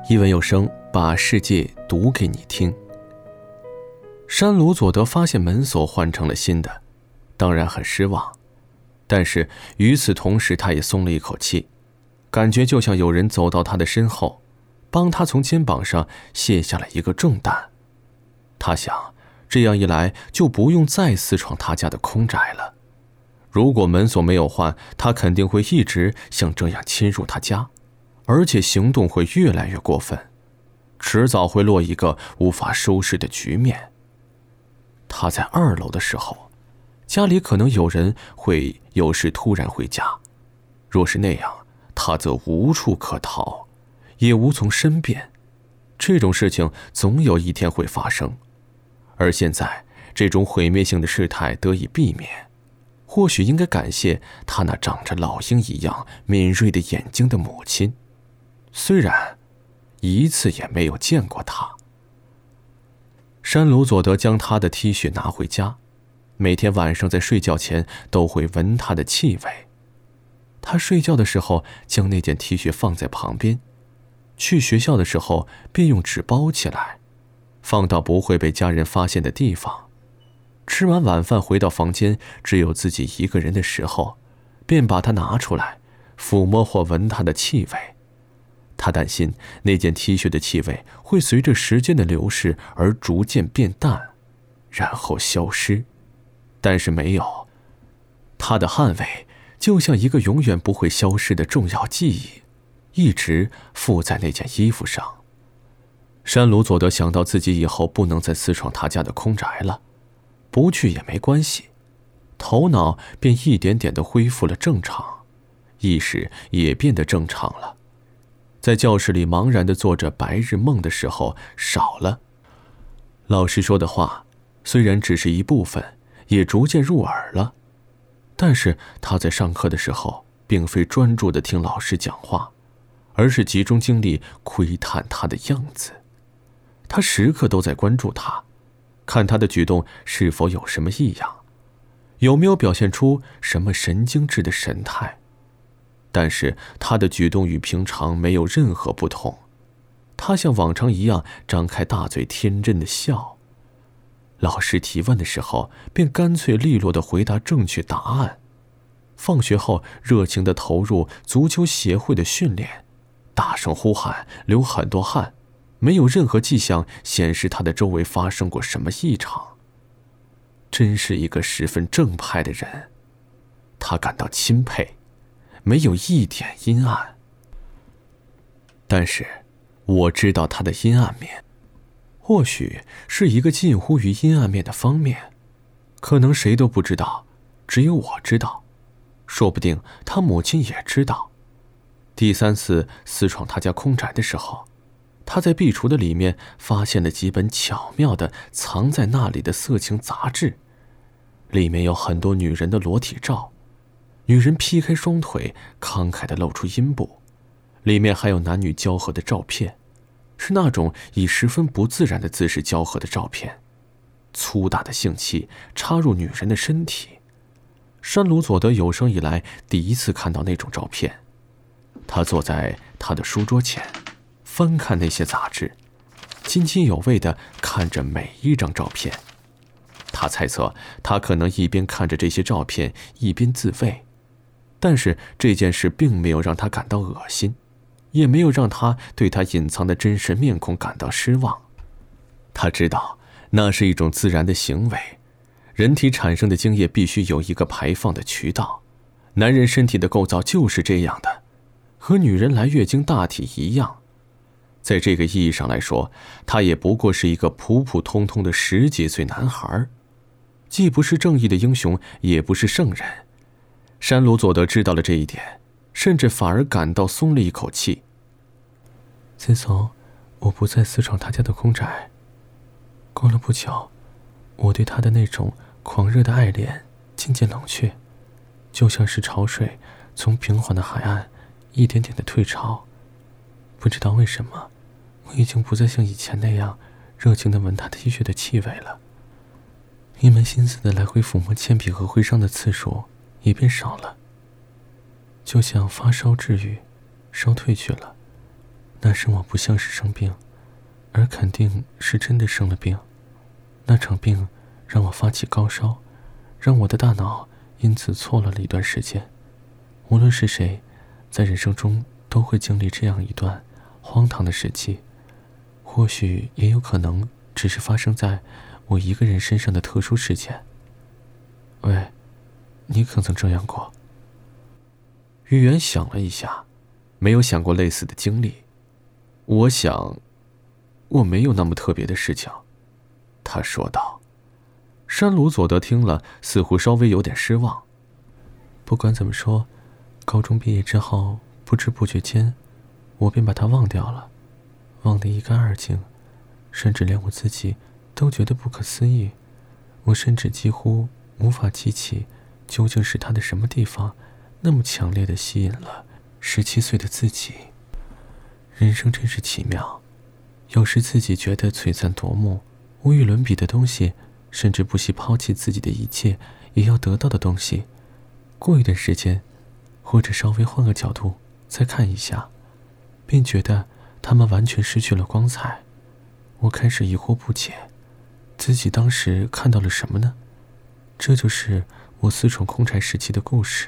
一文有声，把世界读给你听。山鲁佐德发现门锁换成了新的，当然很失望，但是与此同时他也松了一口气，感觉就像有人走到他的身后，帮他从肩膀上卸下了一个重担。他想，这样一来就不用再私闯他家的空宅了。如果门锁没有换，他肯定会一直像这样侵入他家，而且行动会越来越过分，迟早会落一个无法收拾的局面。他在2楼的时候，家里可能有人会有时突然回家，若是那样，他则无处可逃，也无从申辩。这种事情总有一天会发生，而现在这种毁灭性的事态得以避免，或许应该感谢他那长着老鹰一样敏锐的眼睛的母亲，虽然一次也没有见过他。山鲁佐德将他的 T 恤拿回家，每天晚上在睡觉前都会闻他的气味。他睡觉的时候将那件 T 恤放在旁边，去学校的时候便用纸包起来，放到不会被家人发现的地方。吃完晚饭回到房间，只有自己一个人的时候，便把它拿出来，抚摸或闻它的气味。他担心那件 T 恤的气味会随着时间的流逝而逐渐变淡，然后消失。但是没有，他的汗味就像一个永远不会消失的重要记忆，一直附在那件衣服上。山鲁佐德想到自己以后不能再私闯他家的空宅了，不去也没关系，头脑便一点点地恢复了正常，意识也变得正常了。在教室里茫然地做着白日梦的时候少了。老师说的话虽然只是一部分，也逐渐入耳了，但是他在上课的时候并非专注地听老师讲话，而是集中精力窥探他的样子。他时刻都在关注他，看他的举动是否有什么异样，有没有表现出什么神经质的神态。但是他的举动与平常没有任何不同，他像往常一样张开大嘴天真的笑。老师提问的时候便干脆利落地回答正确答案。放学后热情地投入足球协会的训练，大声呼喊，流很多汗，没有任何迹象显示他的周围发生过什么异常。真是一个十分正派的人，他感到钦佩，没有一点阴暗。但是我知道他的阴暗面，或许是一个近乎于阴暗面的方面，可能谁都不知道，只有我知道，说不定他母亲也知道。第3次私闯他家空宅的时候，他在壁橱的里面发现了几本巧妙地藏在那里的色情杂志，里面有很多女人的裸体照，女人劈开双腿，慷慨地露出阴部，里面还有男女交合的照片，是那种以十分不自然的姿势交合的照片，粗大的性器插入女人的身体。山鲁佐德有生以来第一次看到那种照片。他坐在他的书桌前，翻看那些杂志，津津有味地看着每一张照片。他猜测他可能一边看着这些照片一边自慰，但是这件事并没有让他感到恶心，也没有让他对他隐藏的真实面孔感到失望。他知道那是一种自然的行为，人体产生的精液必须有一个排放的渠道，男人身体的构造就是这样的，和女人来月经大体一样。在这个意义上来说，他也不过是一个普普通通的10几岁男孩，既不是正义的英雄，也不是圣人。山鲁佐德知道了这一点，甚至反而感到松了一口气。自从我不再私闯他家的空宅，过了不久，我对他的那种狂热的爱恋渐渐冷却，就像是潮水从平缓的海岸一点点的退潮。不知道为什么，我已经不再像以前那样热情地闻他 T 恤的气味了，一门心思地来回抚摸铅笔和徽章的次数也变少了，就像发烧治愈，烧退去了， 那时我不像是生病，而肯定是真的生了病。那场病让我发起高烧，让我的大脑因此错乱了一段时间。无论是谁，在人生中都会经历这样一段荒唐的时期，或许也有可能只是发生在我一个人身上的特殊事件。喂，你可曾这样过？ 玉媛想了一下，没有想过类似的经历。我想，我没有那么特别的事情，他说道。山鲁佐德听了，似乎稍微有点失望。 不管怎么说，高中毕业之后，不知不觉间，我便把它忘掉了，忘得一干二净，甚至连我自己都觉得不可思议。我甚至几乎无法记起，究竟是它的什么地方，那么强烈地吸引了17岁的自己。人生真是奇妙，有时自己觉得璀璨夺目、无与伦比的东西，甚至不惜抛弃自己的一切也要得到的东西，过一段时间，或者稍微换个角度再看一下，便觉得它们完全失去了光彩。我开始疑惑不解，自己当时看到了什么呢？这就是我私闯空柴时期的故事。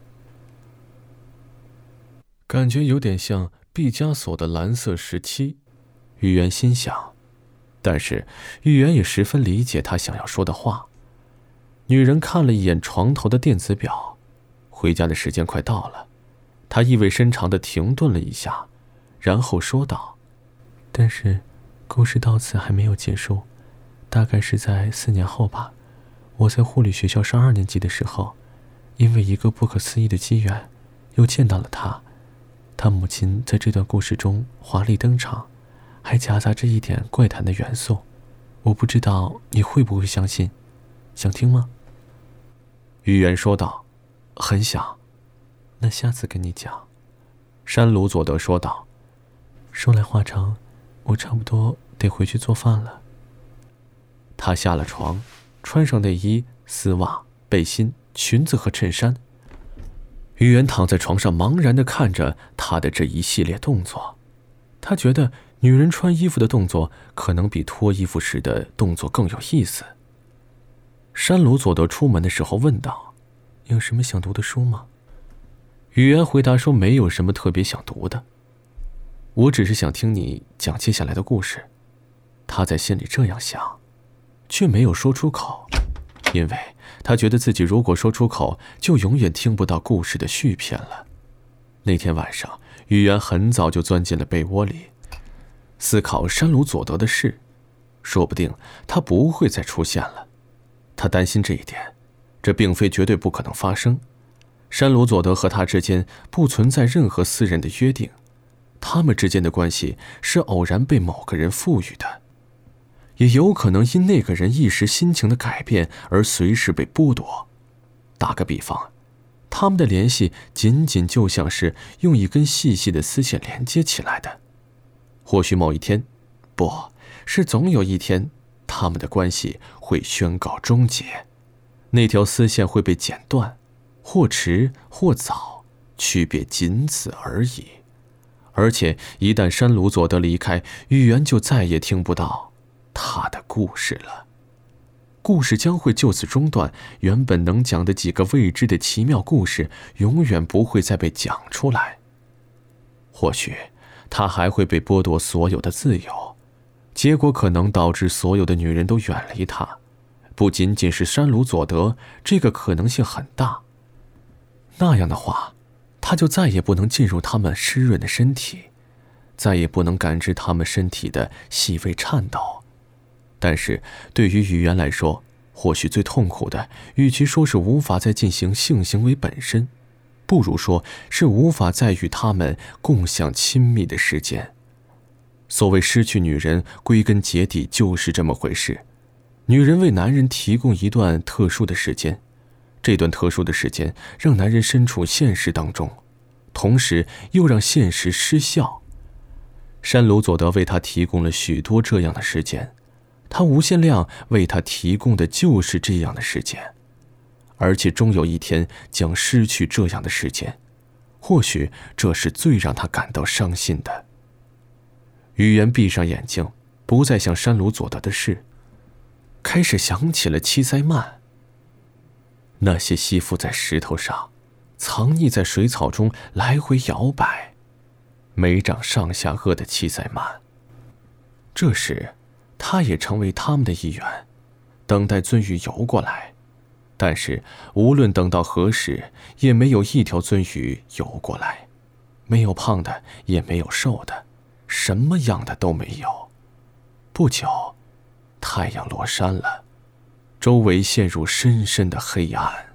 感觉有点像毕加索的蓝色时期，玉媛心想。但是玉媛也十分理解他想要说的话。女人看了一眼床头的电子表，回家的时间快到了。她意味深长地停顿了一下，然后说道： 但是故事到此还没有结束，大概是在4年后吧。我在护理学校上2年级的时候，因为一个不可思议的机缘，又见到了他。他母亲在这段故事中华丽登场，还夹杂着一点怪谈的元素。我不知道你会不会相信，想听吗？ 玉媛说道：很想。 那下次跟你讲。 山鲁佐德说道。 说来话长，我差不多得回去做饭了。 他下了床，穿上内衣、丝袜、背心、裙子和衬衫。玉媛躺在床上茫然地看着他的这一系列动作。他觉得女人穿衣服的动作可能比脱衣服时的动作更有意思。山鲁佐德出门的时候问道： 有什么想读的书吗？ 玉媛回答说没有什么特别想读的，我只是想听你讲接下来的故事。他在心里这样想，却没有说出口，因为他觉得自己如果说出口，就永远听不到故事的续篇了。那天晚上，玉媛很早就钻进了被窝里，思考山鲁佐德的事，说不定他不会再出现了。他担心这一点，这并非绝对不可能发生。山鲁佐德和他之间不存在任何私人的约定，他们之间的关系是偶然被某个人赋予的，也有可能因那个人一时心情的改变而随时被剥夺。打个比方，他们的联系仅仅就像是用一根细细的丝线连接起来的。或许某一天，不是总有一天，他们的关系会宣告终结，那条丝线会被剪断，或迟或早，区别仅此而已。而且一旦山鲁佐德离开，玉媛就再也听不到他的故事了。故事将会就此中断，原本能讲的几个未知的奇妙故事永远不会再被讲出来。或许他还会被剥夺所有的自由，结果可能导致所有的女人都远离他。不仅仅是山鲁佐德，这个可能性很大。那样的话，他就再也不能进入他们湿润的身体，再也不能感知他们身体的细微颤抖。但是对于语言来说，或许最痛苦的，与其说是无法再进行性行为本身，不如说是无法再与他们共享亲密的时间。所谓失去女人，归根结底就是这么回事。女人为男人提供一段特殊的时间，这段特殊的时间让男人身处现实当中，同时又让现实失效。山鲁佐德为他提供了许多这样的时间，他无限量为他提供的就是这样的时间，而且终有一天将失去这样的时间。或许这是最让他感到伤心的。 语言闭上眼睛，不再想山鲁佐德的事，开始想起了七塞曼。那些吸附在石头上，藏匿在水草中来回摇摆，没长上下颚的七塞曼。这时他也成为他们的一员，等待鳟鱼游过来。但是无论等到何时，也没有一条鳟鱼游过来，没有胖的，也没有瘦的，什么样的都没有。不久，太阳落山了，周围陷入深深的黑暗。